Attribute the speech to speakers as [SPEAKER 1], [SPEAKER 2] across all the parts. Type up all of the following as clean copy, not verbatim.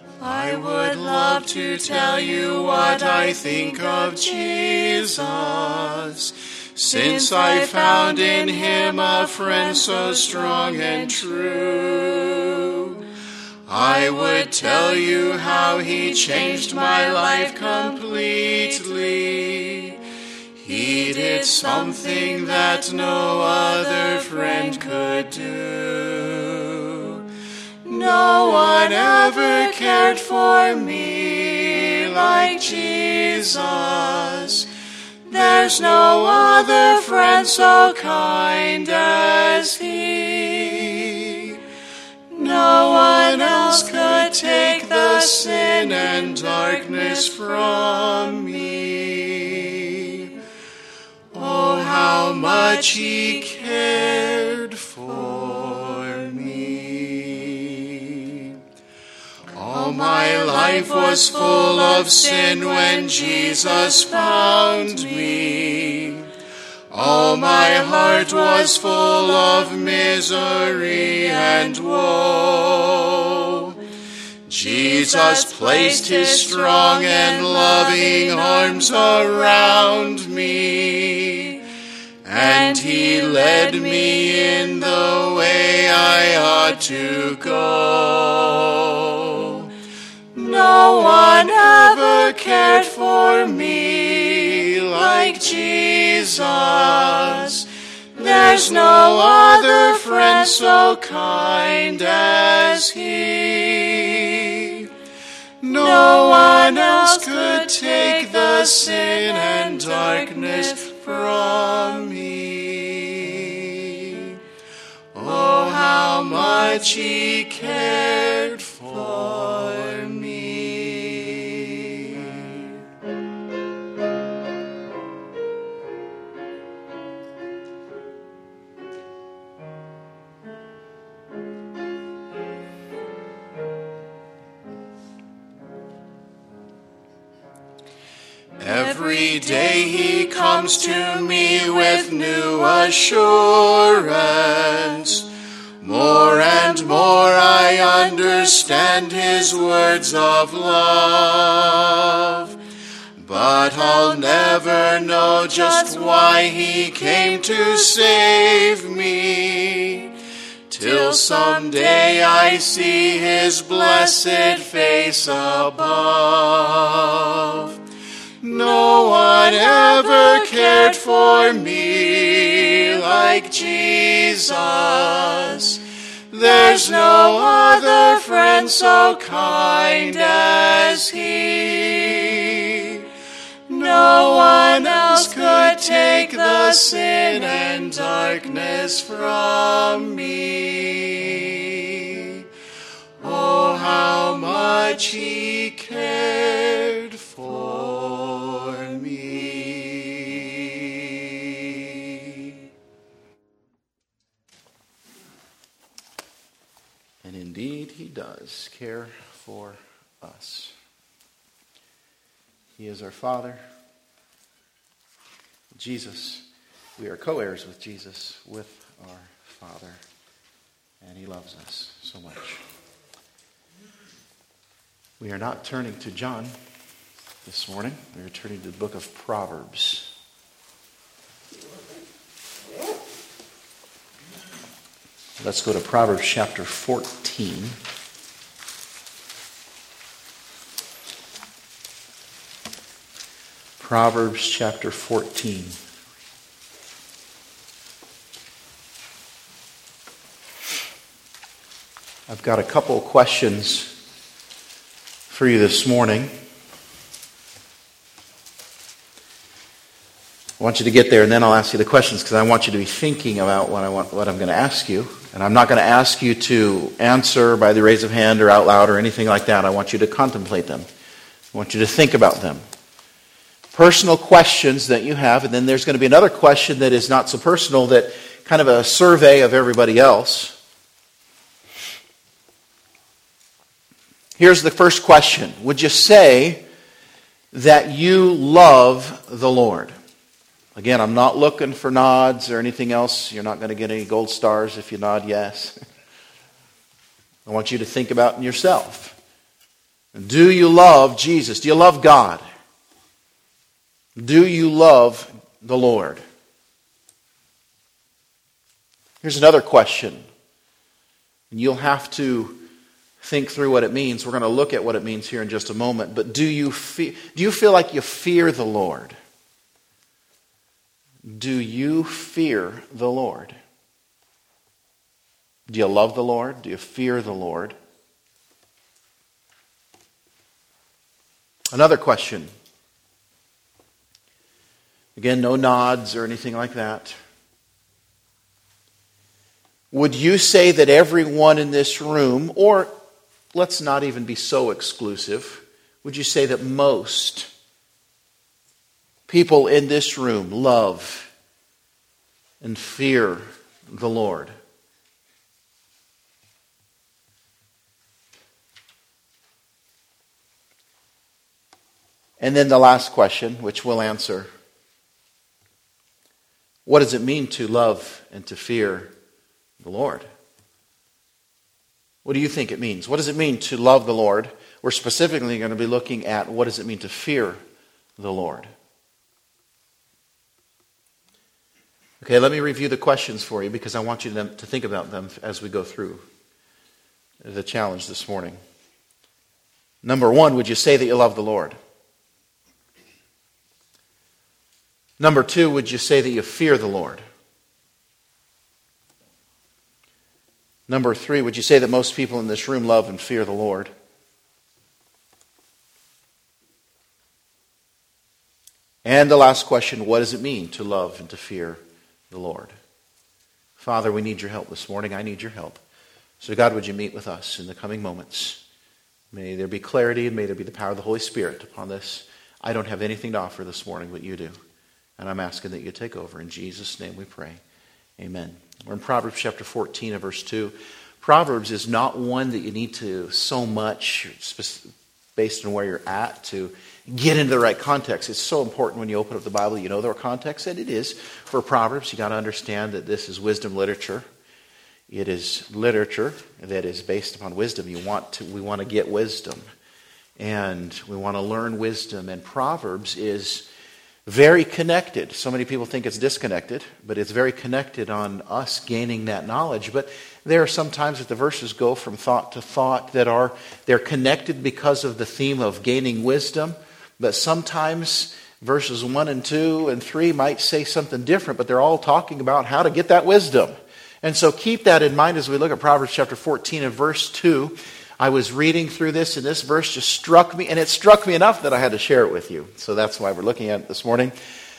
[SPEAKER 1] I would love to tell you what I think of Jesus, since I found in him a friend so strong and true. I would tell you how he changed my life completely. He did something that no other friend could do. No one ever cared for me like Jesus. There's no other friend so kind as he. No one else could take the sin and darkness from me. Oh, how much he cared for me. All my life was full of sin when Jesus found me. All my heart was full of misery and woe. Jesus placed his strong and loving arms around me, and he led me in the way I ought to go. No one ever cared for me like Jesus. There's no other friend so kind as he. No one else could take the sin and darkness from me. Oh, how much he cared for me. Every day he comes to me with new assurance. More and more I understand his words of love. But I'll never know just why he came to save me, till someday I see his blessed face above. No one ever cared for me like Jesus. There's no other friend so kind as he. No one else could take the sin and darkness from me. Oh, how much he cared for me.
[SPEAKER 2] And indeed, he does care for us. He is our Father. Jesus, we are co-heirs with Jesus, with our Father, and he loves us so much. We are not turning to John this morning. We are turning to the book of Proverbs. Let's go to Proverbs chapter 14. Proverbs chapter 14. I've got a couple of questions for you this morning. I want you to get there, and then I'll ask you the questions, because I want you to be thinking about what I'm going to ask you. And I'm not going to ask you to answer by the raise of hand or out loud or anything like that. I want you to contemplate them. I want you to think about them. Personal questions that you have, and then there's going to be another question that is not so personal, that kind of a survey of everybody else. Here's the first question. Would you say that you love the Lord? Again, I'm not looking for nods or anything else. You're not going to get any gold stars if you nod yes. I want you to think about yourself. Do you love Jesus? Do you love God? Do you love the Lord? Here's another question. And you'll have to think through what it means. We're going to look at what it means here in just a moment. But do you feel like you fear the Lord? Do you fear the Lord? Do you love the Lord? Do you fear the Lord? Another question. Again, no nods or anything like that. Would you say that everyone in this room, or let's not even be so exclusive, would you say that most people in this room love and fear the Lord? And then the last question, which we'll answer. What does it mean to love and to fear the Lord? What do you think it means? What does it mean to love the Lord? We're specifically going to be looking at what does it mean to fear the Lord. Okay, let me review the questions for you because I want you to think about them as we go through the challenge this morning. Number one, would you say that you love the Lord? Number two, would you say that you fear the Lord? Number three, would you say that most people in this room love and fear the Lord? And the last question, what does it mean to love and to fear the Lord? Father, we need your help this morning. I need your help. So God, would you meet with us in the coming moments? May there be clarity and may there be the power of the Holy Spirit upon this. I don't have anything to offer this morning, but you do. And I'm asking that you take over. In Jesus' name we pray. Amen. We're in Proverbs chapter 14 and verse 2. Proverbs is not one that you need to so much, based on where you're at, to get into the right context. It's so important when you open up the Bible, you know the context, and it is. For Proverbs, you got to understand that this is wisdom literature. It is literature that is based upon wisdom. We want to get wisdom. And we want to learn wisdom. And Proverbs is very connected. So many people think it's disconnected, but it's very connected on us gaining that knowledge. But there are some times that the verses go from thought to thought they're connected because of the theme of gaining wisdom. But sometimes verses 1 and 2 and 3 might say something different, but they're all talking about how to get that wisdom. And so keep that in mind as we look at Proverbs chapter 14 and verse 2. I was reading through this, and this verse just struck me, and it struck me enough that I had to share it with you. So that's why we're looking at it this morning.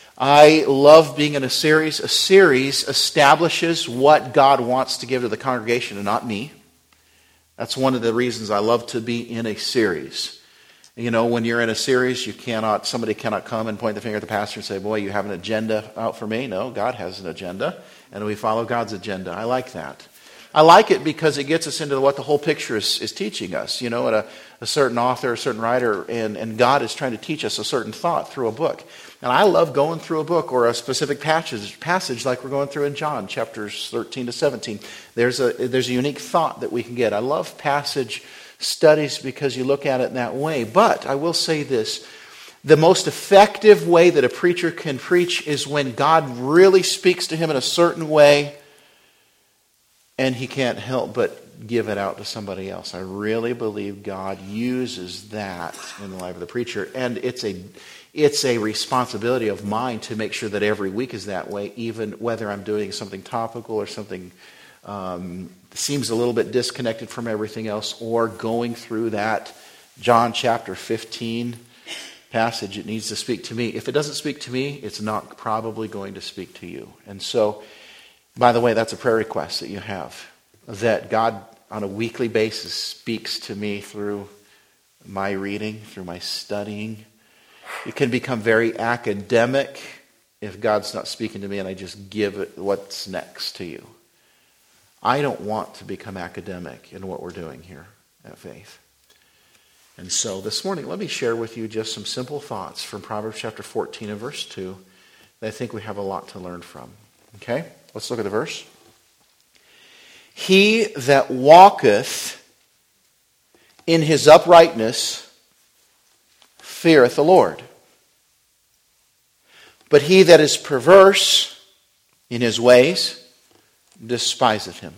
[SPEAKER 2] I love being in a series. A series establishes what God wants to give to the congregation and not me. That's one of the reasons I love to be in a series. You know, when you're in a series, somebody cannot come and point the finger at the pastor and say, boy, you have an agenda out for me. No, God has an agenda, and we follow God's agenda. I like that. I like it because it gets us into what the whole picture is teaching us. You know, a certain author, a certain writer, and God is trying to teach us a certain thought through a book. And I love going through a book or a specific passage like we're going through in John, chapters 13 to 17. There's a unique thought that we can get. I love passage studies because you look at it that way. But I will say this. The most effective way that a preacher can preach is when God really speaks to him in a certain way and he can't help but give it out to somebody else. I really believe God uses that in the life of the preacher. And it's a responsibility of mine to make sure that every week is that way, even whether I'm doing something topical or something seems a little bit disconnected from everything else, or going through that John chapter 15 passage. It needs to speak to me. If it doesn't speak to me, it's not probably going to speak to you. And so, by the way, that's a prayer request that you have, that God on a weekly basis speaks to me through my reading, through my studying. It can become very academic if God's not speaking to me and I just give it what's next to you. I don't want to become academic in what we're doing here at Faith. And so this morning, let me share with you just some simple thoughts from Proverbs chapter 14 and verse 2 that I think we have a lot to learn from. Okay? Let's look at the verse. He that walketh in his uprightness feareth the Lord. But he that is perverse in his ways despiseth him.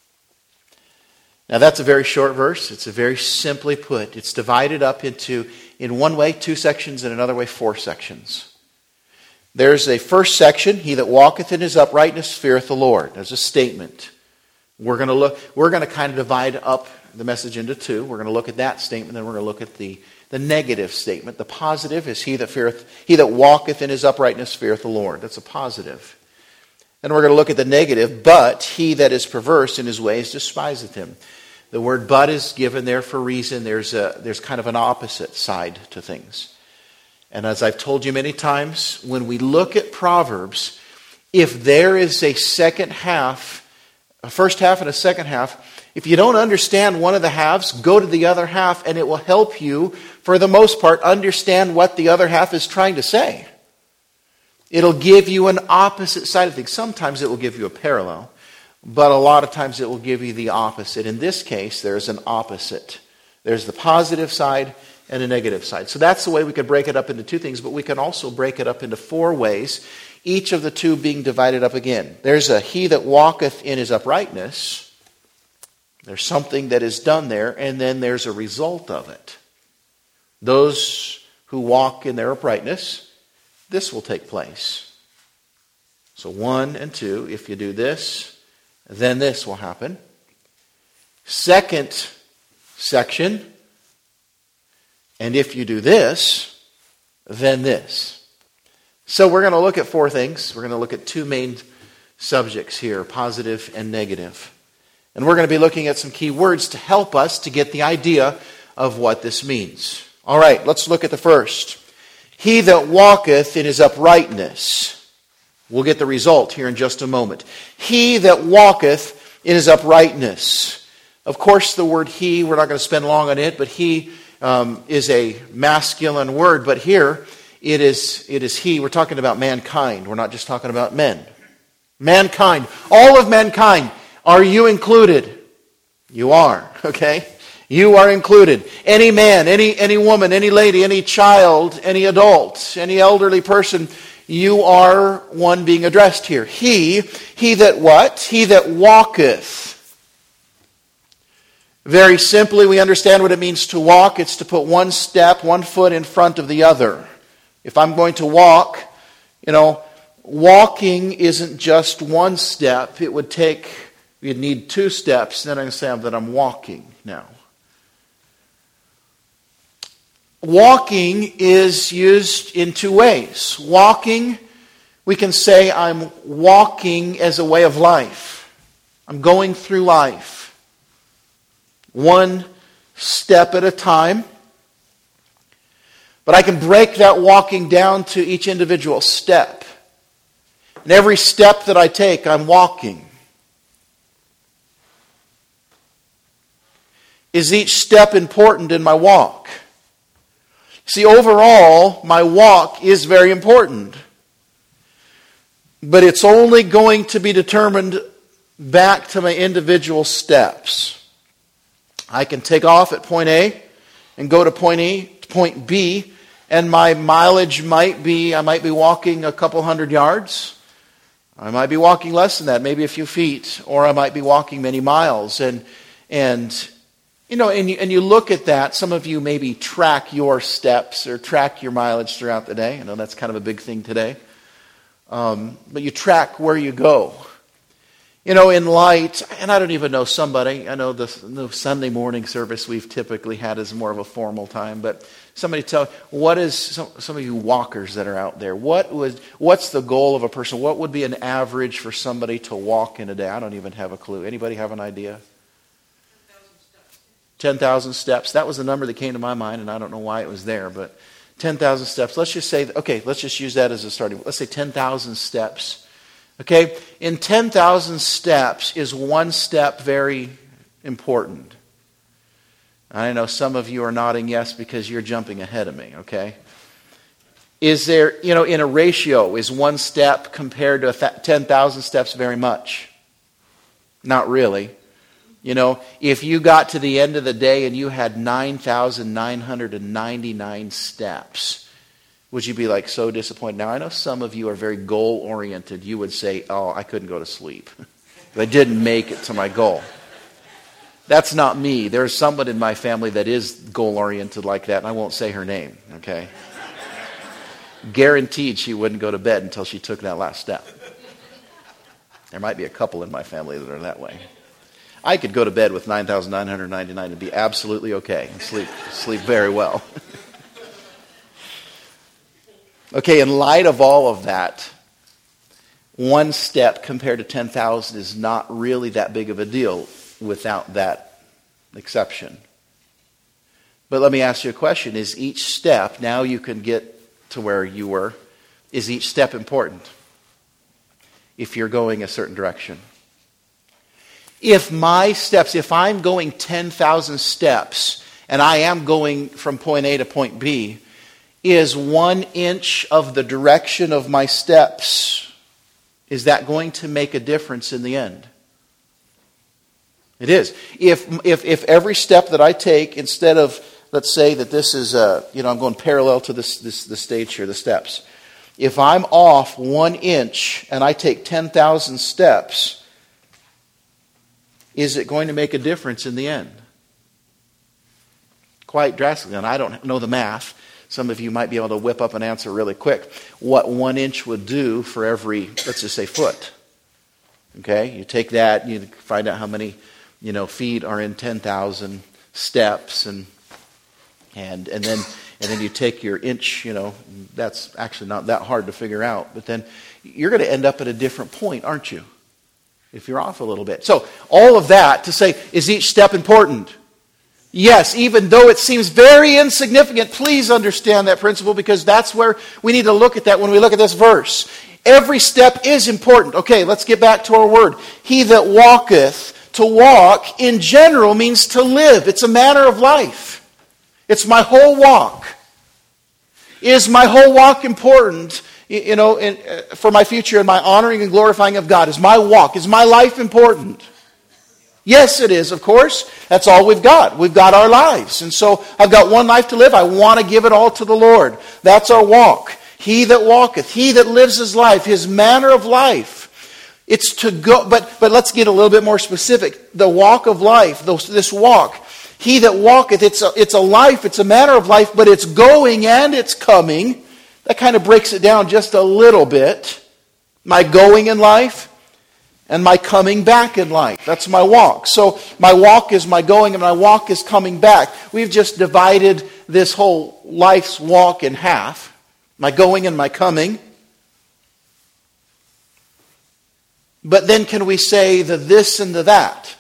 [SPEAKER 2] Now that's a very short verse. It's a very simply put. It's divided up into, in one way, 2 sections, and another way, 4 sections. There's a first section, he that walketh in his uprightness feareth the Lord. There's a statement. We're going to kind of divide up the message into 2. We're going to look at that statement, then we're going to look at the negative statement. The positive is he that walketh in his uprightness feareth the Lord. That's a positive. Then we're going to look at the negative, but he that is perverse in his ways despiseth him. The word but is given there for a reason. There's kind of an opposite side to things. And as I've told you many times, when we look at Proverbs, if there is a second half, a first half and a second half, if you don't understand one of the halves, go to the other half and it will help you, for the most part, understand what the other half is trying to say. It'll give you an opposite side of things. Sometimes it will give you a parallel, but a lot of times it will give you the opposite. In this case, there's an opposite. There's the positive side and a negative side. So that's the way we could break it up into 2 things, but we can also break it up into 4 ways, each of the 2 being divided up again. There's a he that walketh in his uprightness. There's something that is done there, and then there's a result of it. Those who walk in their uprightness, this will take place. So 1 and 2, if you do this, then this will happen. Second section, and if you do this, then this. So we're going to look at 4 things. We're going to look at 2 main subjects here, positive and negative. And we're going to be looking at some key words to help us to get the idea of what this means. All right, let's look at the first. He that walketh in his uprightness. We'll get the result here in just a moment. He that walketh in his uprightness. Of course, the word he, we're not going to spend long on it, but he is a masculine word, but here it is he. We're talking about mankind. We're not just talking about men. Mankind. All of mankind. Are you included? You are, okay? You are included. Any man, any woman, any lady, any child, any adult, any elderly person, you are one being addressed here. He that what? He that walketh. Very simply, we understand what it means to walk. It's to put one foot in front of the other. If I'm going to walk, walking isn't just one step. You'd need 2 steps. Then I can say that I'm walking now. Walking is used in 2 ways. Walking, we can say I'm walking as a way of life. I'm going through life. 1 step at a time. But I can break that walking down to each individual step. And every step that I take, I'm walking. Is each step important in my walk? See, overall, my walk is very important. But it's only going to be determined back to my individual steps. I can take off at point A and go to point B, and my mileage I might be walking a couple hundred yards. I might be walking less than that, maybe a few feet, or I might be walking many miles. And you look at that. Some of you maybe track your steps or track your mileage throughout the day. I know that's kind of a big thing today. But you track where you go. In light, and I don't even know somebody, I know the Sunday morning service we've typically had is more of a formal time, but somebody tell, what is, some of you walkers that are out there, what's the goal of a person? What would be an average for somebody to walk in a day? I don't even have a clue. Anybody have an idea? 10,000 steps. That was the number that came to my mind, and I don't know why it was there, but 10,000 steps. Let's just say, let's just use that as a starting. Let's say 10,000 steps. Okay, in 10,000 steps is 1 step very important. I know some of you are nodding yes because you're jumping ahead of me, okay? Is there, in a ratio, is 1 step compared to 10,000 steps very much? Not really. You know, if you got to the end of the day and you had 9,999 steps, would you be like so disappointed? Now, I know some of you are very goal-oriented. You would say, oh, I couldn't go to sleep. I didn't make it to my goal. That's not me. There's someone in my family that is goal-oriented like that, and I won't say her name, okay? Guaranteed she wouldn't go to bed until she took that last step. There might be a couple in my family that are that way. I could go to bed with 9,999 and be absolutely okay and sleep very well. Okay, in light of all of that, one step compared to 10,000 is not really that big of a deal without that exception. But let me ask you a question. Is each step, now you can get to where you were, is each step important if you're going a certain direction? If my steps, if I'm going 10,000 steps and I am going from point A to point B, is 1 inch of the direction of my steps, is that going to make a difference in the end? It is. If every step that I take, instead of, let's say that this is, I'm going parallel to the stage here, the steps. If I'm off 1 inch and I take 10,000 steps, is it going to make a difference in the end? Quite drastically. And I don't know the math. Some of you might be able to whip up an answer really quick. What 1 inch would do for every, let's just say, foot. Okay? You take that, you find out how many, feet are in 10,000 steps, and then you take your inch, that's actually not that hard to figure out. But then you're going to end up at a different point, aren't you? If you're off a little bit. So all of that to say, is each step important? Yes, even though it seems very insignificant, please understand that principle, because that's where we need to look at that when we look at this verse. Every step is important. Okay, let's get back to our word. He that walketh, to walk in general means to live. It's a manner of life. It's my whole walk. Is my whole walk important, for my future and my honoring and glorifying of God? Is my walk, is my life important? Yes, it is, of course. That's all we've got. We've got our lives. And so I've got one life to live. I want to give it all to the Lord. That's our walk. He that walketh, he that lives his life, his manner of life. It's to go, but let's get a little bit more specific. The walk of life, this walk. He that walketh, it's a life, it's a manner of life, but it's going and it's coming. That kind of breaks it down just a little bit. My going in life and my coming back in life. That's my walk. So my walk is my going and my walk is coming back. We've just divided this whole life's walk in half. My going and my coming. But then can we say the this and the that?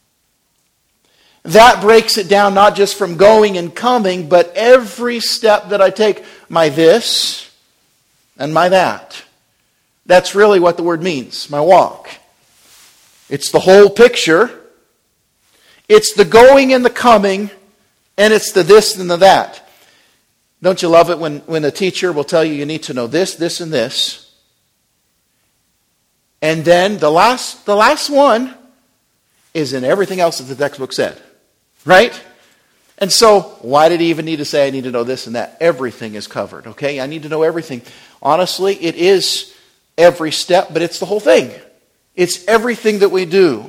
[SPEAKER 2] That breaks it down not just from going and coming, but every step that I take, my this and my that. That's really what the word means, my walk. It's the whole picture. It's the going and the coming, and it's the this and the that. Don't you love it when a teacher will tell you need to know this, this, and this. And then the last one is in everything else that the textbook said. Right? And so, why did he even need to say I need to know this and that? Everything is covered, okay? I need to know everything. Honestly, it is every step, but it's the whole thing. It's everything that we do.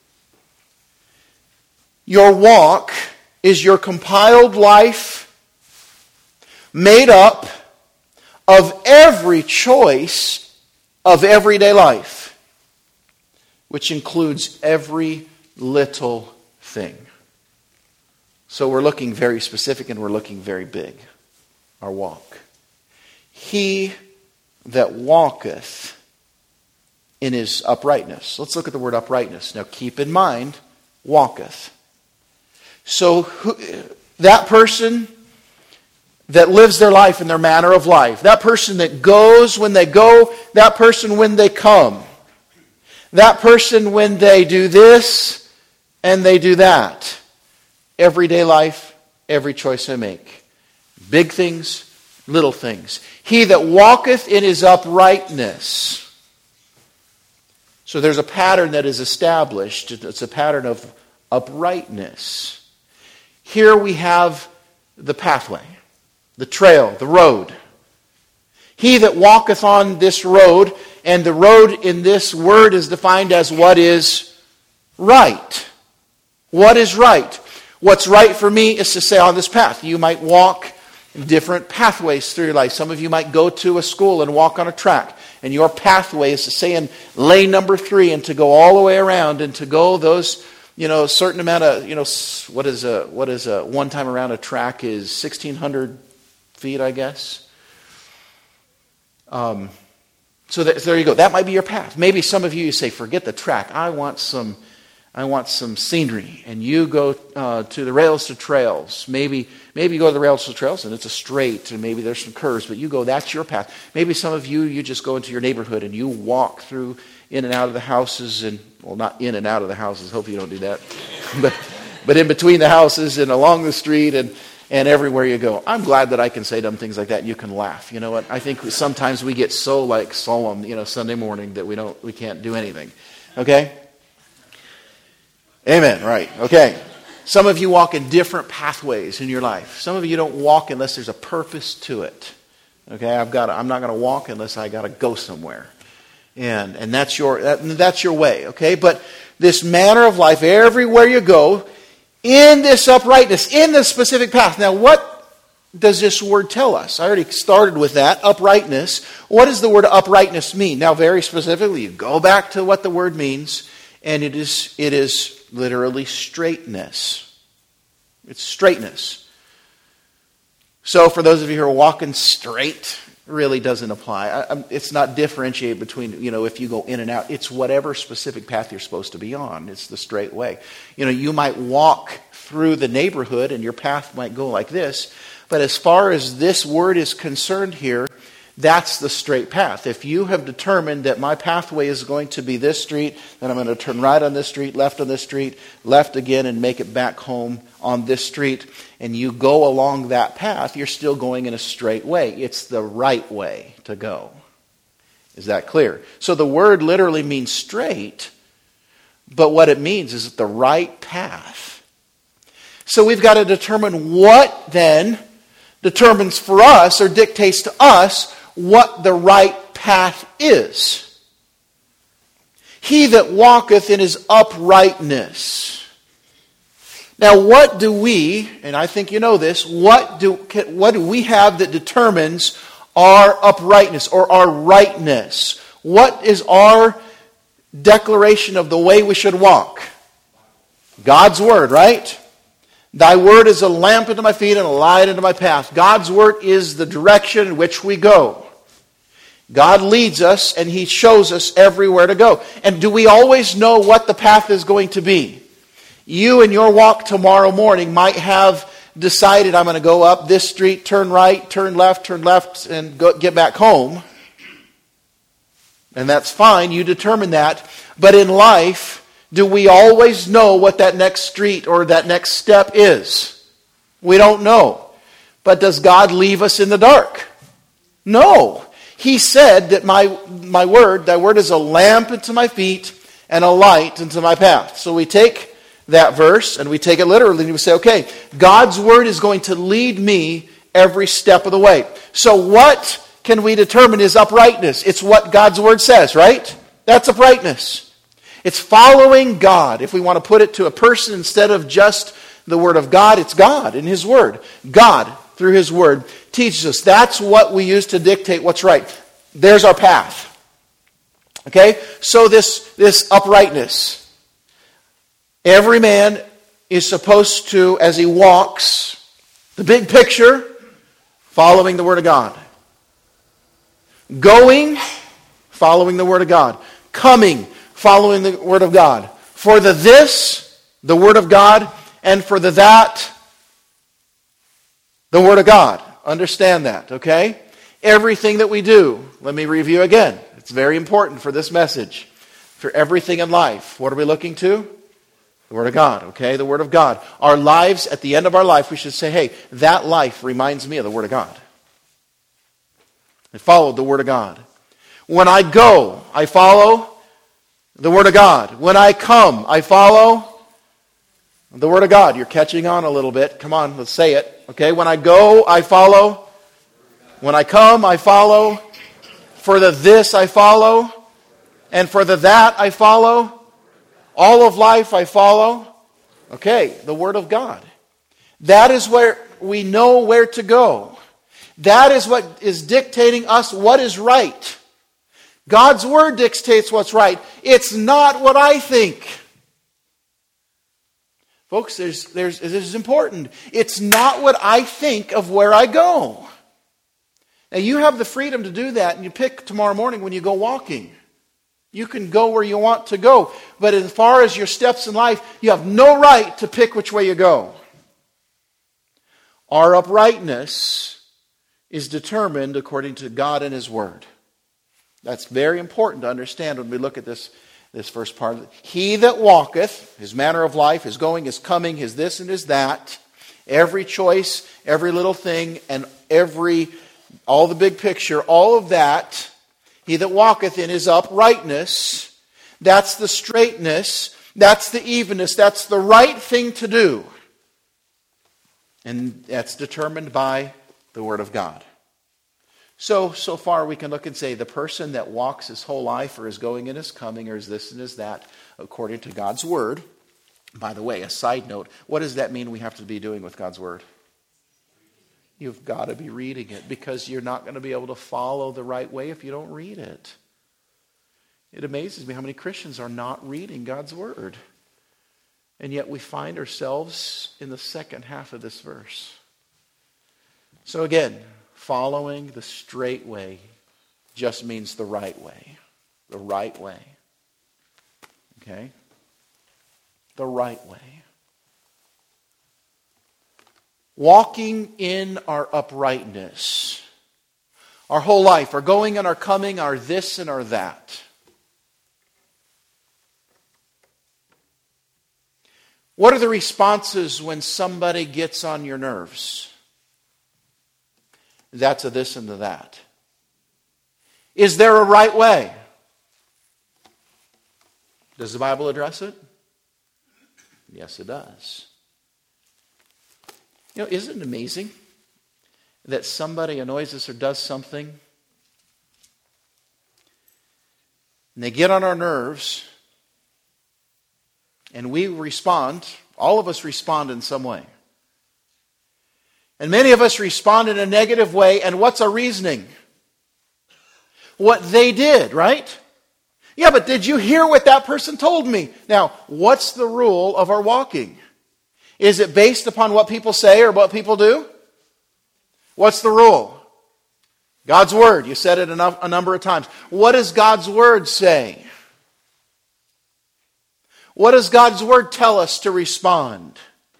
[SPEAKER 2] Your walk is your compiled life made up of every choice of everyday life, which includes every little thing. So we're looking very specific and we're looking very big. Our walk. He that walketh in his uprightness. Let's look at the word uprightness. Now keep in mind, walketh. So that person that lives their life in their manner of life. That person that goes when they go. That person when they come. That person when they do this and they do that. Everyday life, every choice I make. Big things, little things. He that walketh in his uprightness. So there's a pattern that is established. It's a pattern of uprightness. Here we have the pathway, the trail, the road. He that walketh on this road, and the road in this word is defined as what is right. What is right? What's right for me is to stay on this path. You might walk different pathways through your life. Some of you might go to a school and walk on a track, and your pathway is to stay in lane number 3 and to go all the way around and to go those, certain amount of, what is a one time around a track is 1,600 feet, I guess. So there you go. That might be your path. Maybe some of you say, forget the track. I want some scenery, and you go to the rails to trails. Maybe you go to the rails to trails, and it's a straight, and maybe there's some curves, but you go, that's your path. Maybe some of you just go into your neighborhood, and you walk through in and out of the houses, and, well, not in and out of the houses, hope you don't do that, but in between the houses and along the street, and everywhere you go. I'm glad that I can say dumb things like that, and you can laugh. You know what? I think sometimes we get so solemn, Sunday morning that we can't do anything. Okay? Amen. Right. Okay. Some of you walk in different pathways in your life. Some of you don't walk unless there's a purpose to it. Okay. I'm not going to walk unless I got to go somewhere. And that's your way. Okay. But this manner of life, everywhere you go, in this uprightness, in this specific path. Now, what does this word tell us? I already started with that, uprightness. What does the word uprightness mean? Now, very specifically, you go back to what the word means, and it is literally straightness. It's straightness. So for those of you who are walking straight, really doesn't apply. It's not differentiate between, if you go in and out. It's whatever specific path you're supposed to be on. It's the straight way. You might walk through the neighborhood and your path might go like this. But as far as this word is concerned here, that's the straight path. If you have determined that my pathway is going to be this street, then I'm going to turn right on this street, left on this street, left again, and make it back home on this street, and you go along that path, you're still going in a straight way. It's the right way to go. Is that clear? So the word literally means straight, but what it means is the right path. So we've got to determine what then determines for us or dictates to us what the right path is. He that walketh in his uprightness. Now what do we, and I think you know this, what do we have that determines our uprightness or our rightness? What is our declaration of the way we should walk? God's Word, right? Thy word is a lamp unto my feet and a light unto my path. God's word is the direction in which we go. God leads us and He shows us everywhere to go. And do we always know what the path is going to be? You in your walk tomorrow morning might have decided, I'm going to go up this street, turn right, turn left, and get back home. And that's fine, you determine that. But in life, do we always know what that next street or that next step is? We don't know. But does God leave us in the dark? No. He said that my word, thy word is a lamp unto my feet and a light unto my path. So we take that verse and we take it literally and we say, okay, God's word is going to lead me every step of the way. So what can we determine is uprightness? It's what God's word says, right? That's uprightness. It's following God. If we want to put it to a person instead of just the Word of God, it's God in His Word. God, through His Word, teaches us. That's what we use to dictate what's right. There's our path. Okay? So this uprightness. Every man is supposed to, as he walks, the big picture, following the Word of God. Going, following the Word of God. Coming, following the Word of God. For the this, the Word of God, and for the that, the Word of God. Understand that, okay? Everything that we do, let me review again. It's very important for this message. For everything in life, what are we looking to? The Word of God, okay? The Word of God. Our lives, at the end of our life, we should say, hey, that life reminds me of the Word of God. I followed the Word of God. When I go, I follow the Word of God. When I come, I follow The Word of God. You're catching on a little bit. Come on, let's say it. Okay, when I go, I follow. When I come, I follow. For the this, I follow. And for the that, I follow. All of life, I follow. Okay, the Word of God. That is where we know where to go. That is what is dictating us what is right. God's Word dictates what's right. It's not what I think. Folks, this is important. It's not what I think of where I go. Now, you have the freedom to do that, and you pick tomorrow morning when you go walking. You can go where you want to go. But as far as your steps in life, you have no right to pick which way you go. Our uprightness is determined according to God and His Word. That's very important to understand when we look at this first part. He that walketh, his manner of life, his going, his coming, his this and his that, every choice, every little thing, and all the big picture, all of that, he that walketh in his uprightness, that's the straightness, that's the evenness, that's the right thing to do. And that's determined by the Word of God. So far we can look and say the person that walks his whole life or is going and is coming or is this and is that according to God's Word. By the way, a side note, what does that mean we have to be doing with God's Word? You've got to be reading it because you're not going to be able to follow the right way if you don't read it. It amazes me how many Christians are not reading God's Word. And yet we find ourselves in the second half of this verse. So again, following the straight way just means the right way. The right way. Okay? The right way. Walking in our uprightness. Our whole life, our going and our coming, our this and our that. What are the responses when somebody gets on your nerves? That's a this and a that. Is there a right way? Does the Bible address it? Yes, it does. You know, isn't it amazing that somebody annoys us or does something and they get on our nerves and we respond? All of us respond in some way. And many of us respond in a negative way. And what's our reasoning? What they did, right? Yeah, but did you hear what that person told me? Now, what's the rule of our walking? Is it based upon what people say or what people do? What's the rule? God's Word. You said it a number of times. What does God's Word say? What does God's Word tell us to respond?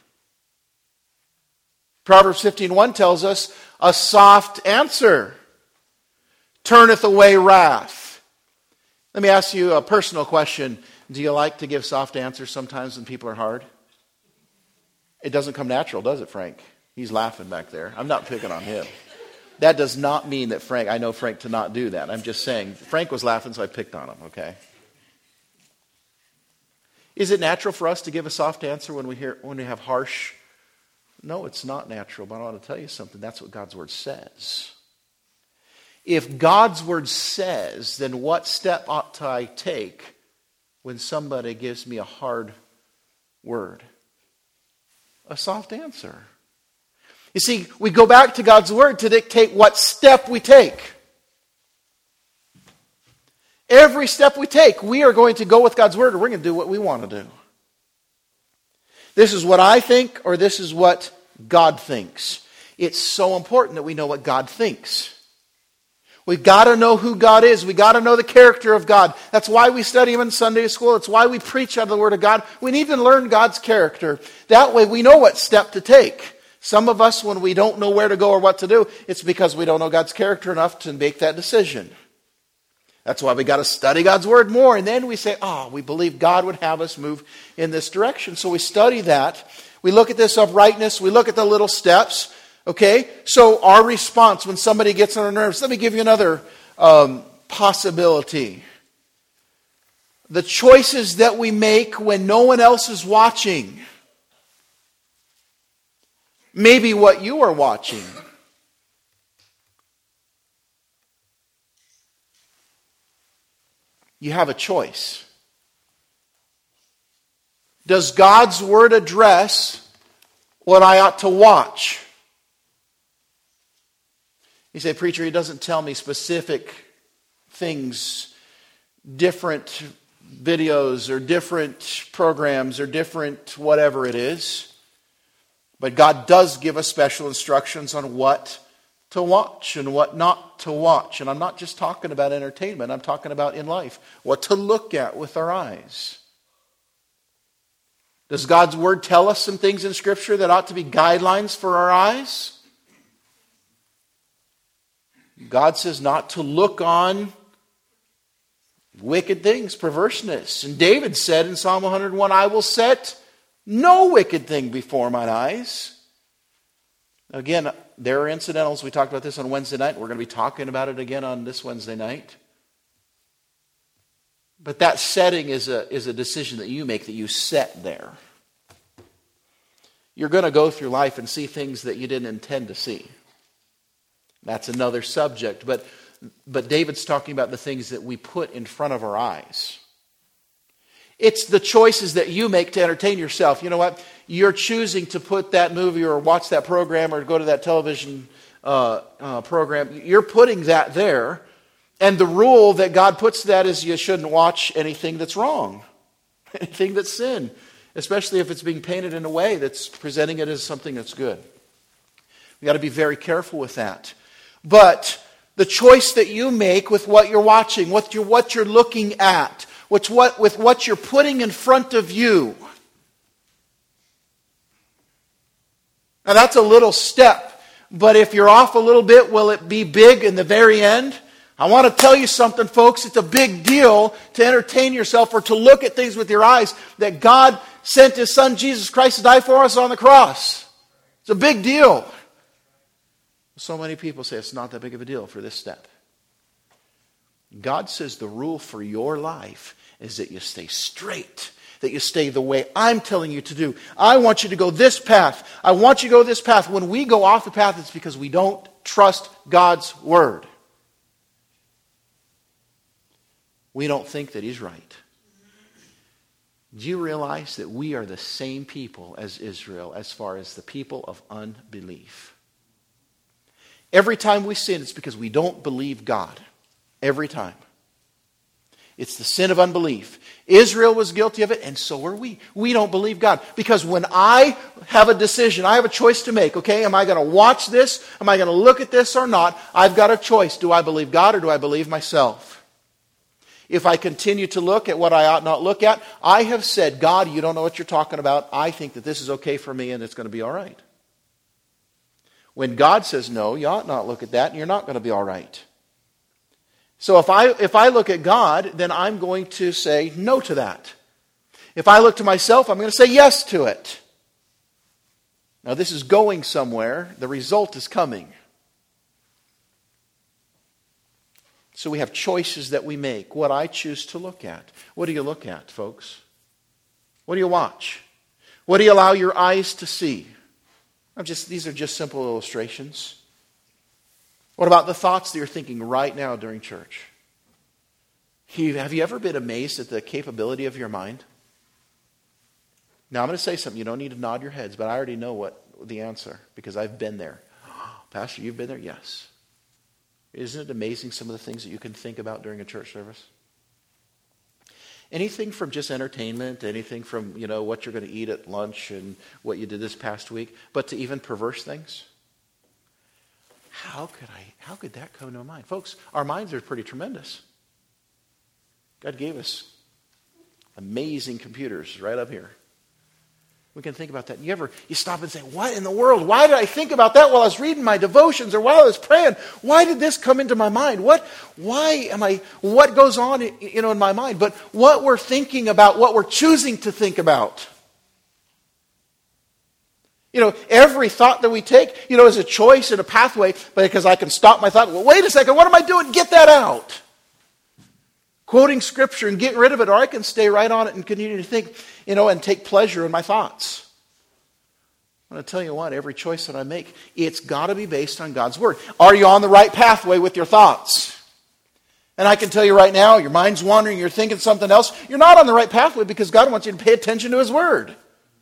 [SPEAKER 2] Proverbs 15:1 tells us, a soft answer turneth away wrath. Let me ask you a personal question. Do you like to give soft answers sometimes when people are hard? It doesn't come natural, does it, Frank? He's laughing back there. I'm not picking on him. That does not mean that I know Frank to not do that. I'm just saying, Frank was laughing, so I picked on him, okay? Is it natural for us to give a soft answer when we have harsh? No, it's not natural, but I want to tell you something. That's what God's Word says. If God's Word says, then what step ought I take when somebody gives me a hard word? A soft answer. You see, we go back to God's Word to dictate what step we take. Every step we take, we are going to go with God's Word, or we're going to do what we want to do. This is what I think, or this is what God thinks. It's so important that we know what God thinks. We've got to know who God is. We've got to know the character of God. That's why we study Him in Sunday school. It's why we preach out of the Word of God. We need to learn God's character. That way we know what step to take. Some of us, when we don't know where to go or what to do, it's because we don't know God's character enough to make that decision. That's why we got to study God's Word more. And then we say, we believe God would have us move in this direction. So we study that. We look at this uprightness. We look at the little steps. Okay? So our response when somebody gets on our nerves. Let me give you another possibility. The choices that we make when no one else is watching. maybe what you are watching. You have a choice. Does God's Word address what I ought to watch? You say, preacher, he doesn't tell me specific things, different videos or different programs or different whatever it is. But God does give us special instructions on what to watch and what not to watch. And I'm not just talking about entertainment, I'm talking about in life. What to look at with our eyes. Does God's Word tell us some things in Scripture that ought to be guidelines for our eyes? God says not to look on wicked things, perverseness. And David said in Psalm 101, I will set no wicked thing before mine eyes. Again, there are incidentals. We talked about this on Wednesday night. We're going to be talking about it again on this Wednesday night. But that setting is a decision that you make, that you set there. You're going to go through life and see things that you didn't intend to see. That's another subject. But David's talking about the things that we put in front of our eyes. It's the choices that you make to entertain yourself. You know what? You're choosing to put that movie or watch that program or go to that television program. You're putting that there. And the rule that God puts to that is you shouldn't watch anything that's wrong. Anything that's sin. Especially if it's being painted in a way that's presenting it as something that's good. We've got to be very careful with that. But the choice that you make with what you're watching, what you're looking at, with what you're putting in front of you. Now that's a little step, but if you're off a little bit, will it be big in the very end? I want to tell you something, folks. It's a big deal to entertain yourself or to look at things with your eyes that God sent His Son Jesus Christ to die for us on the cross. It's a big deal. So many people say it's not that big of a deal for this step. God says the rule for your life is that you stay straight, that you stay the way I'm telling you to do. I want you to go this path. I want you to go this path. When we go off the path, it's because we don't trust God's Word. We don't think that He's right. Do you realize that we are the same people as Israel as far as the people of unbelief? Every time we sin, it's because we don't believe God. Every time. It's the sin of unbelief. Israel was guilty of it, and so are we. We don't believe God. Because when I have a decision, I have a choice to make, okay? Am I going to watch this? Am I going to look at this or not? I've got a choice. Do I believe God or do I believe myself? If I continue to look at what I ought not look at, I have said, God, you don't know what you're talking about. I think that this is okay for me and it's going to be all right. When God says no, you ought not look at that and you're not going to be all right. So if I look at God, then I'm going to say no to that. If I look to myself, I'm going to say yes to it. Now this is going somewhere. The result is coming. So we have choices that we make. What I choose to look at. What do you look at, folks? What do you watch? What do you allow your eyes to see? These are just simple illustrations. What about the thoughts that you're thinking right now during church? Have you ever been amazed at the capability of your mind? Now I'm going to say something. You don't need to nod your heads, but I already know what the answer, because I've been there. Pastor, you've been there? Yes. Isn't it amazing some of the things that you can think about during a church service? Anything from just entertainment, anything from, what you're going to eat at lunch and what you did this past week, but to even perverse things. How could that come to my mind? Folks, our minds are pretty tremendous. God gave us amazing computers right up here. We can think about that. You stop and say, what in the world? Why did I think about that while I was reading my devotions or while I was praying? Why did this come into my mind? What goes on, in my mind? But what we're thinking about, what we're choosing to think about. Every thought that we take, is a choice and a pathway, because I can stop my thought. Well, wait a second, what am I doing? Get that out. Quoting Scripture and getting rid of it, or I can stay right on it and continue to think, and take pleasure in my thoughts. I'm going to tell you what, every choice that I make, it's got to be based on God's Word. Are you on the right pathway with your thoughts? And I can tell you right now, your mind's wandering, you're thinking something else. You're not on the right pathway because God wants you to pay attention to His Word.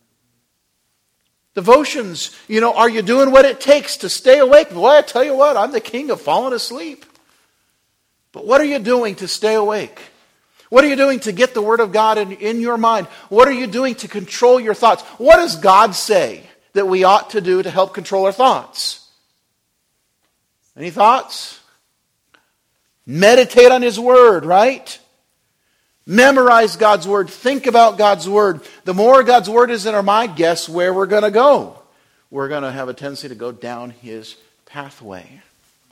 [SPEAKER 2] Devotions, are you doing what it takes to stay awake? Boy, I tell you what, I'm the king of falling asleep. But what are you doing to stay awake? What are you doing to get the Word of God in your mind? What are you doing to control your thoughts? What does God say that we ought to do to help control our thoughts? Any thoughts? Meditate on His Word, right? Memorize God's Word. Think about God's Word. The more God's Word is in our mind, guess where we're going to go? We're going to have a tendency to go down His pathway.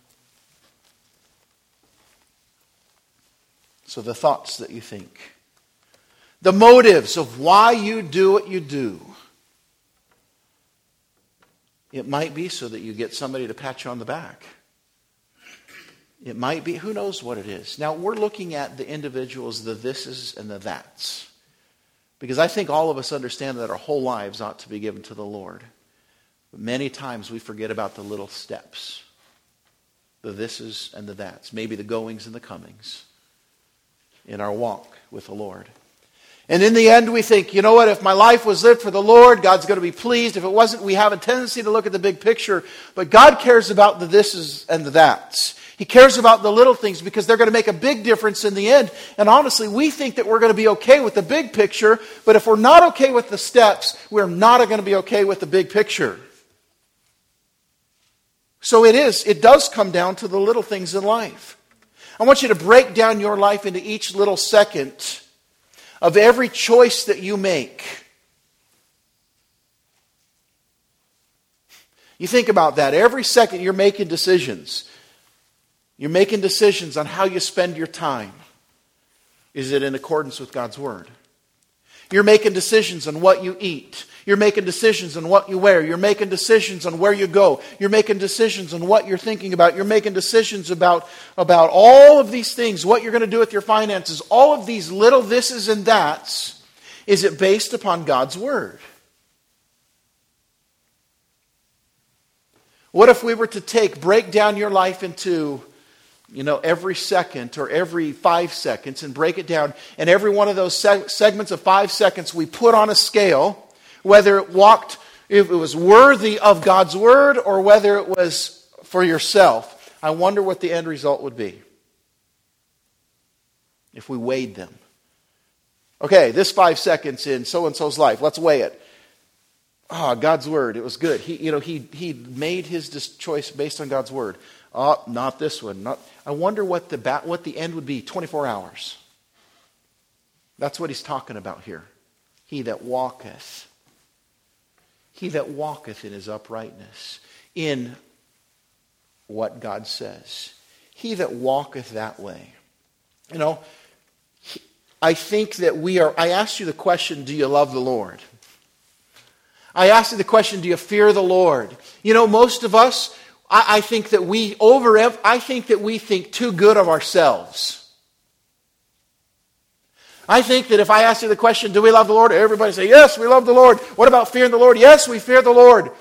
[SPEAKER 2] So the thoughts that you think, the motives of why you do what you do, it might be so that you get somebody to pat you on the back. It might be, who knows what it is. Now, we're looking at the individuals, the thises and the that's. Because I think all of us understand that our whole lives ought to be given to the Lord. But many times we forget about the little steps. The thises and the that's. Maybe the goings and the comings in our walk with the Lord. And in the end we think, you know what, if my life was lived for the Lord, God's going to be pleased. If it wasn't, we have a tendency to look at the big picture. But God cares about the thises and the that's. He cares about the little things because they're going to make a big difference in the end. And honestly, we think that we're going to be okay with the big picture, but if we're not okay with the steps, we're not going to be okay with the big picture. So it does come down to the little things in life. I want you to break down your life into each little second of every choice that you make. You think about that. Every second you're making decisions. You're making decisions on how you spend your time. Is it in accordance with God's Word? You're making decisions on what you eat. You're making decisions on what you wear. You're making decisions on where you go. You're making decisions on what you're thinking about. You're making decisions about all of these things, what you're going to do with your finances. All of these little thises and that's, is it based upon God's Word? What if we were to break down your life into every second or every 5 seconds and break it down. And every one of those segments of 5 seconds we put on a scale, whether if it was worthy of God's Word or whether it was for yourself. I wonder what the end result would be if we weighed them. Okay, this 5 seconds in so-and-so's life, let's weigh it. God's Word, it was good. He made his choice based on God's Word. Oh, not this one. I wonder what the end would be. 24 hours. That's what he's talking about here. He that walketh in his uprightness, in what God says. He that walketh that way. I think that I asked you the question, do you love the Lord? I asked you the question, do you fear the Lord? Most of us, I think that we think too good of ourselves. I think that if I ask you the question, do we love the Lord? Everybody say, yes, we love the Lord. What about fearing the Lord? Yes, we fear the Lord.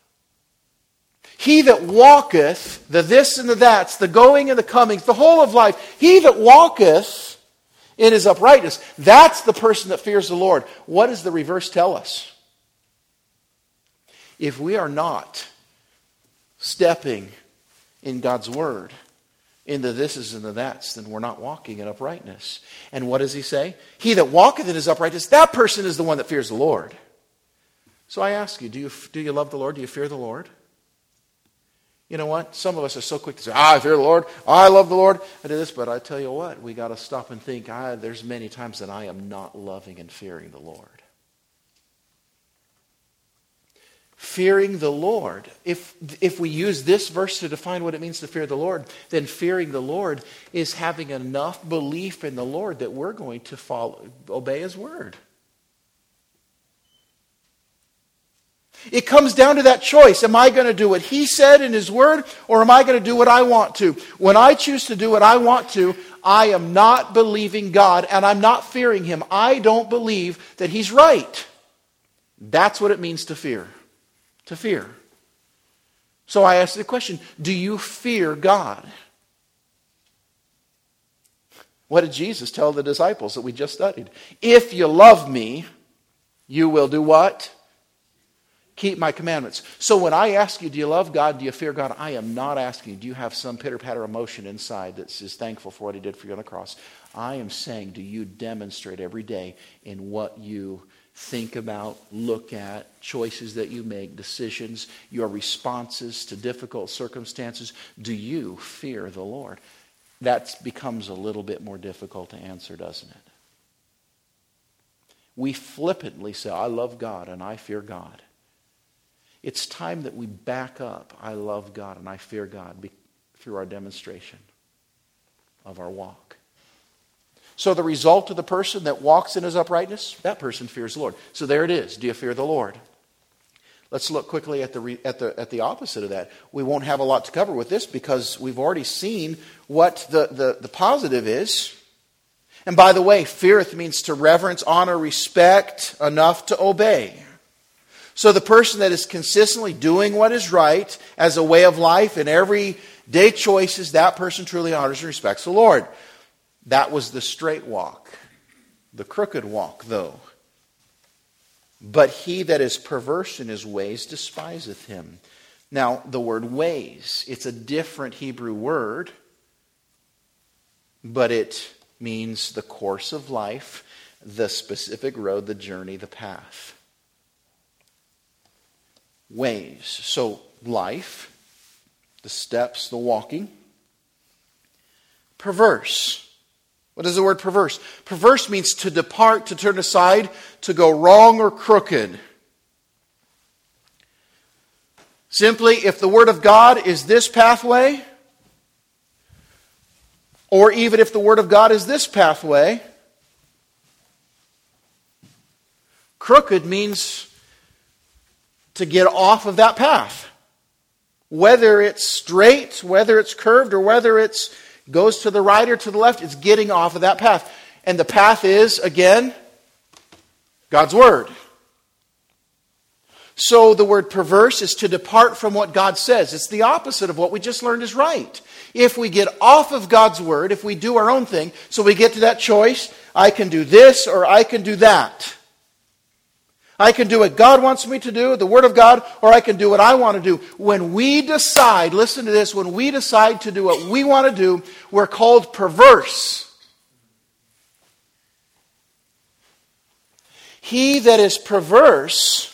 [SPEAKER 2] He that walketh, the this and the that's, the going and the comings, the whole of life, he that walketh in his uprightness, that's the person that fears the Lord. What does the reverse tell us? If we are not stepping in God's Word, in the thises and the that's, then we're not walking in uprightness. And what does he say? He that walketh in his uprightness, that person is the one that fears the Lord. So I ask you, do you love the Lord? Do you fear the Lord? You know what? Some of us are so quick to say, I fear the Lord. I love the Lord. I do this, but I tell you what, we got to stop and think, there's many times that I am not loving and fearing the Lord. Fearing the Lord. If we use this verse to define what it means to fear the Lord, then fearing the Lord is having enough belief in the Lord that we're going to obey His Word. It comes down to that choice. Am I going to do what He said in His Word, or am I going to do what I want to? When I choose to do what I want to, I am not believing God, and I'm not fearing Him. I don't believe that He's right. That's what it means to fear. to fear. So I ask the question, do you fear God? What did Jesus tell the disciples that we just studied? If you love me, you will do what? Keep my commandments. So when I ask you, do you love God? Do you fear God? I am not asking you, do you have some pitter-patter emotion inside that is thankful for what he did for you on the cross? I am saying, do you demonstrate every day in what you think about, look at, choices that you make, decisions, your responses to difficult circumstances? Do you fear the Lord? That becomes a little bit more difficult to answer, doesn't it? We flippantly say, I love God and I fear God. It's time that we back up, I love God and I fear God, through our demonstration of our walk. So the result of the person that walks in his uprightness, that person fears the Lord. So there it is. Do you fear the Lord? Let's look quickly at the opposite of that. We won't have a lot to cover with this because we've already seen what the positive is. And by the way, feareth means to reverence, honor, respect enough to obey. So the person that is consistently doing what is right as a way of life in everyday choices, that person truly honors and respects the Lord. That was the straight walk. The crooked walk, though. But he that is perverse in his ways despiseth him. Now, the word ways, it's a different Hebrew word, but it means the course of life, the specific road, the journey, the path. Ways. So, life, the steps, the walking. Perverse. What is the word perverse? Perverse means to depart, to turn aside, to go wrong or crooked. Simply, if the Word of God is this pathway, or even if the Word of God is this pathway, crooked means to get off of that path. Whether it's straight, whether it's curved, or whether it's goes to the right or to the left, it's getting off of that path. And the path is, again, God's Word. So the word perverse is to depart from what God says. It's the opposite of what we just learned is right. If we get off of God's Word, if we do our own thing, so we get to that choice, I can do this or I can do that. I can do what God wants me to do, the Word of God, or I can do what I want to do. When we decide, listen to this, when we decide to do what we want to do, we're called perverse. He that is perverse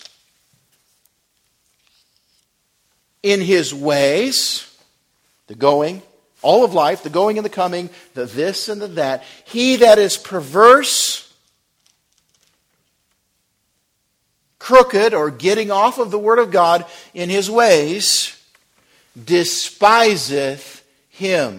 [SPEAKER 2] in his ways, the going, all of life, the going and the coming, the this and the that, he that is perverse, crooked, or getting off of the Word of God in his ways, despiseth him.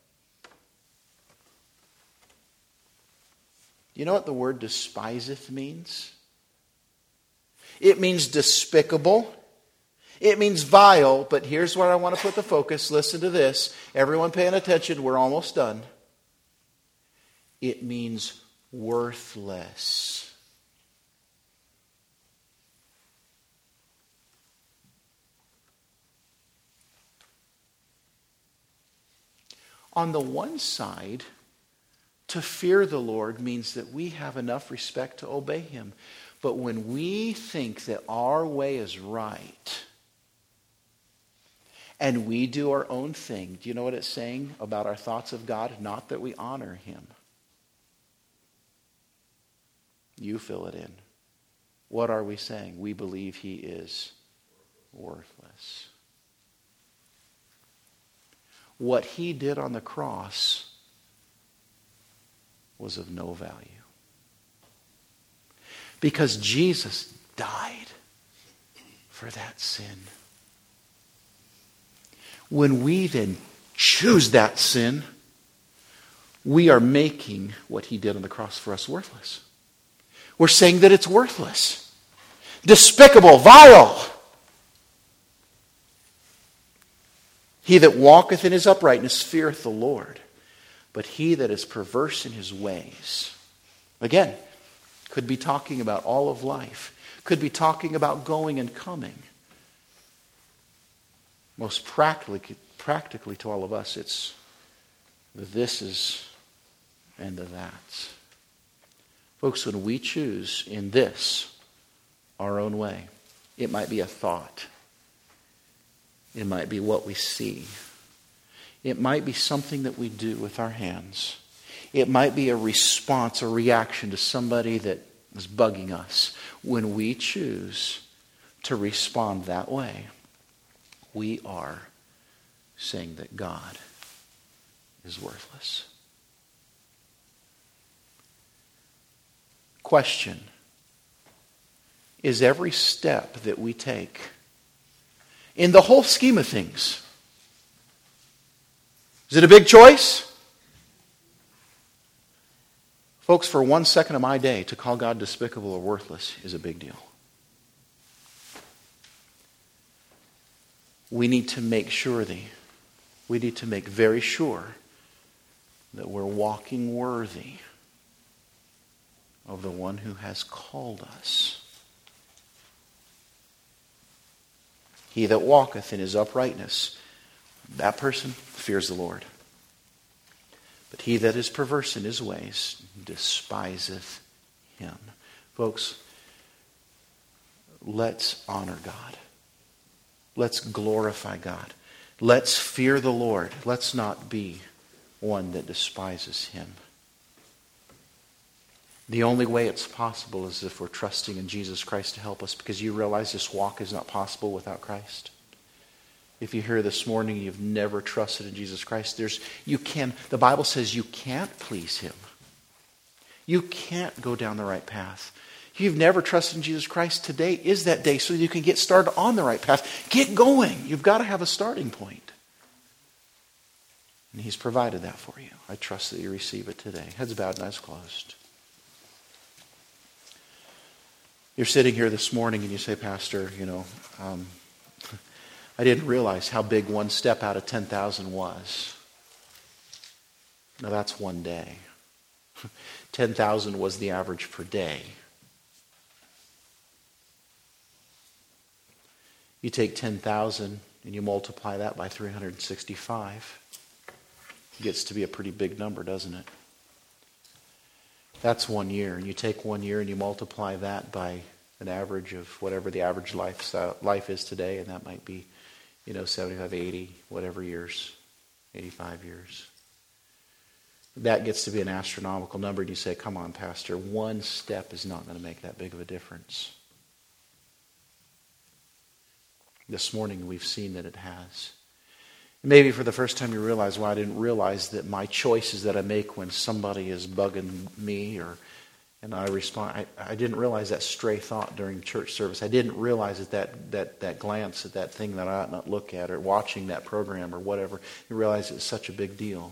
[SPEAKER 2] You know what the word despiseth means? It means despicable. It means vile, but here's where I want to put the focus. Listen to this. Everyone paying attention, we're almost done. It means worthless. On the one side, to fear the Lord means that we have enough respect to obey Him. But when we think that our way is right, and we do our own thing, do you know what it's saying about our thoughts of God? Not that we honor Him. You fill it in. What are we saying? We believe He is worthless. What He did on the cross was of no value. Because Jesus died for that sin. When we then choose that sin, we are making what He did on the cross for us worthless. We're saying that it's worthless, despicable, vile. He that walketh in his uprightness feareth the Lord, but he that is perverse in his ways, again, could be talking about all of life, could be talking about going and coming, most practically to all of us, it's the thises and the that's. Folks, when we choose in this our own way, it might be a thought. It might be what we see. It might be something that we do with our hands. It might be a response, a reaction to somebody that is bugging us. When we choose to respond that way, we are saying that God is worthless. Question: is every step that we take in the whole scheme of things, is it a big choice? Folks, for 1 second of my day to call God despicable or worthless is a big deal. We need to make very sure that we're walking worthy of the one who has called us. He that walketh in his uprightness, that person fears the Lord. But he that is perverse in his ways despiseth him. Folks, let's honor God. Let's glorify God. Let's fear the Lord. Let's not be one that despises him. The only way it's possible is if we're trusting in Jesus Christ to help us, because you realize this walk is not possible without Christ. If you're here this morning and you've never trusted in Jesus Christ, the Bible says you can't please him. You can't go down the right path. If you've never trusted in Jesus Christ, today is that day so you can get started on the right path. Get going. You've got to have a starting point. And he's provided that for you. I trust that you receive it today. Heads bowed and eyes closed. You're sitting here this morning and you say, Pastor, I didn't realize how big one step out of 10,000 was. Now that's one day. 10,000 was the average per day. You take 10,000 and you multiply that by 365. It gets to be a pretty big number, doesn't it? That's 1 year. And you take 1 year and you multiply that by an average of whatever the average life is today, and that might be 75, 80, whatever years, 85 years. That gets to be an astronomical number, and you say, come on, Pastor, one step is not going to make that big of a difference. This morning we've seen that it has. Maybe for the first time you realize, well, I didn't realize that my choices that I make when somebody is bugging me and I respond, I didn't realize that stray thought during church service. I didn't realize that glance at that thing that I ought not look at, or watching that program or whatever. You realize it's such a big deal.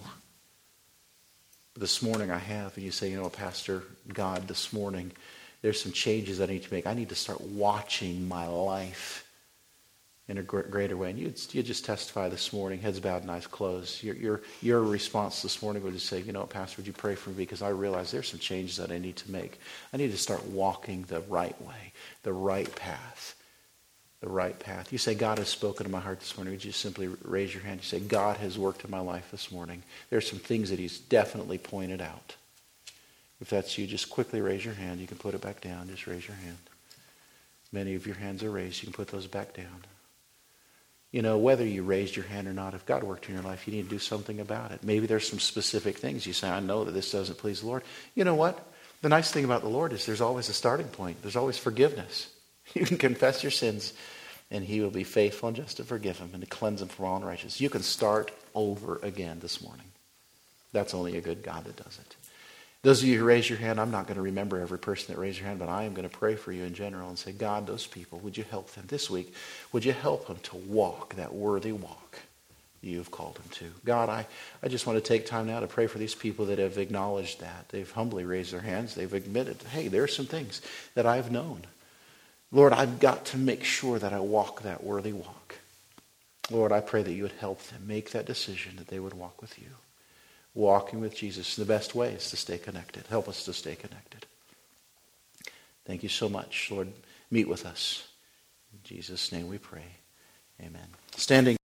[SPEAKER 2] This morning I have, and you say, Pastor, God, this morning there's some changes I need to make. I need to start watching my life in a greater way. And you just testify this morning, heads bowed and eyes closed. Your response this morning would just say, Pastor, would you pray for me? Because I realize there's some changes that I need to make. I need to start walking the right way, the right path. The right path. You say, God has spoken to my heart this morning. Would you simply raise your hand? You say, God has worked in my life this morning. There's some things that he's definitely pointed out. If that's you, just quickly raise your hand. You can put it back down. Just raise your hand. Many of your hands are raised. You can put those back down. Whether you raised your hand or not, if God worked in your life, you need to do something about it. Maybe there's some specific things. You say, I know that this doesn't please the Lord. You know what? The nice thing about the Lord is there's always a starting point. There's always forgiveness. You can confess your sins, and he will be faithful and just to forgive them and to cleanse them from all unrighteousness. You can start over again this morning. That's only a good God that does it. Those of you who raise your hand, I'm not going to remember every person that raised your hand, but I am going to pray for you in general and say, God, those people, would you help them this week? Would you help them to walk that worthy walk you've called them to? God, I just want to take time now to pray for these people that have acknowledged that. They've humbly raised their hands. They've admitted, hey, there are some things that I've known. Lord, I've got to make sure that I walk that worthy walk. Lord, I pray that you would help them make that decision, that they would walk with you. Walking with Jesus. The best way is to stay connected. Help us to stay connected. Thank you so much. Lord, meet with us. In Jesus' name we pray. Amen. Standing.